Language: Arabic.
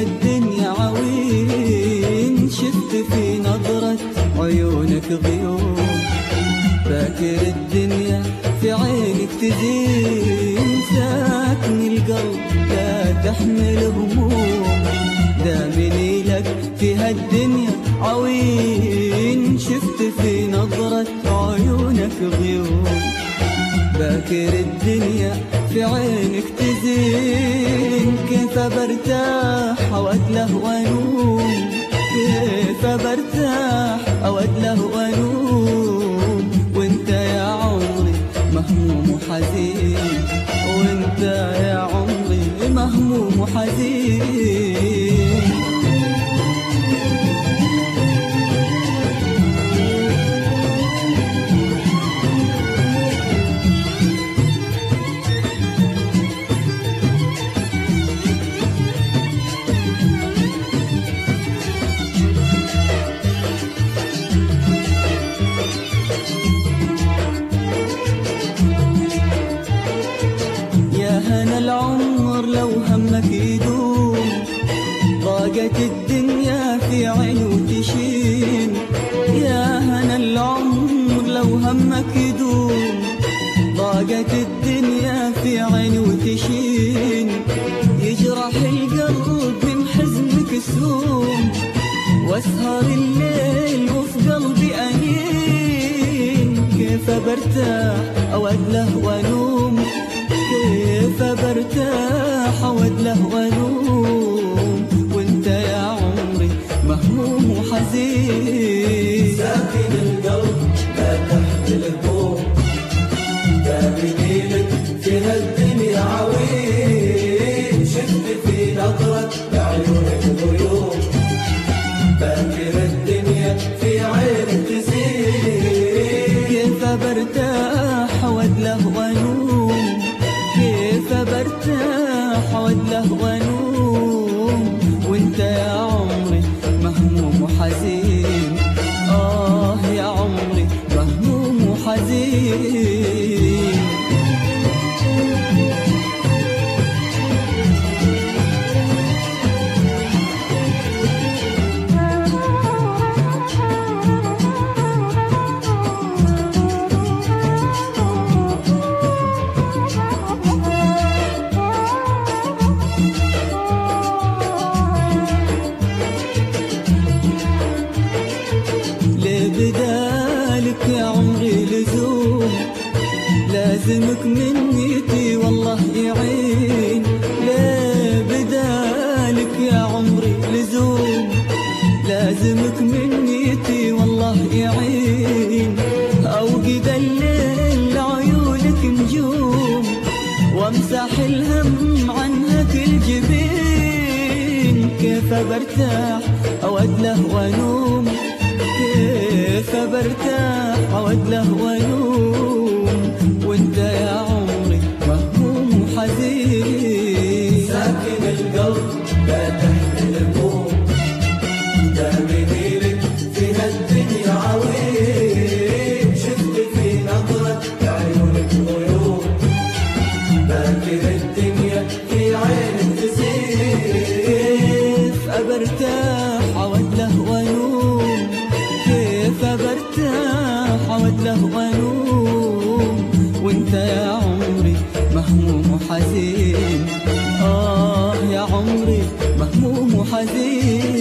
هالدنيا عوين، شفت في نظرة عيونك غيوم. فاكر الدنيا في عينك تزين، ساكن القلب لا تحمل هموم. دامني لك في هالدنيا عوين، شفت في نظرة عيونك غيوم. باكر الدنيا في عينك تزين، كيف برتاح وأتله وانوم، كيف برتاح وأتله وانوم. وانت يا عمري مهموم وحزين، وانت يا عمري مهموم وحزين. هنا العمر لو همك يدوم، ضاقت الدنيا في عين وتشين. يا هنا العمر لو همك يدوم، ضاقت الدنيا في عين وتشين. يجرح القلب من حزنك السوم، واسهر الليل وفي قلبي أنين. كيف برتاح أوله وانوم، كيف برتاح وأدله وانوم. وانت يا عمري مهموم وحزين، ساكن القلب لا تحمل هموم. دامني لك في هالدنيا عوين، شفت في نظرة عيونك غيوم. باكر الدنيا في عينك تزين، كيف برتاح وأدله وانوم، كيف برتاح وأدله وانوم. وانت يا عمري مهموم وحزين، يا عمري مهموم وحزين. بدالك يا عمري لزوم، لازمك منيتي والله يعين. ليه بدالك يا عمري لزوم، لازمك منيتي والله يعين. أوقد الليل لعيونك نجوم، وامسح الهم عنها كل جبين. كيف برتاح أوله وانوم، كيف برتاح وأدله وانوم. وانت يا عمري مهموم وحزين، ساكن القلب لا تحمل هموم. دامني لك في هالدنيا عوين، شفت في نظرة عيونك غيوم. باكر الدنيا في عينك تزين، كيف برتاح وأدله وانوم، كيف برتاح وأدله وانوم. وانت يا عمري مهموم وحزين، يا عمري مهموم وحزين.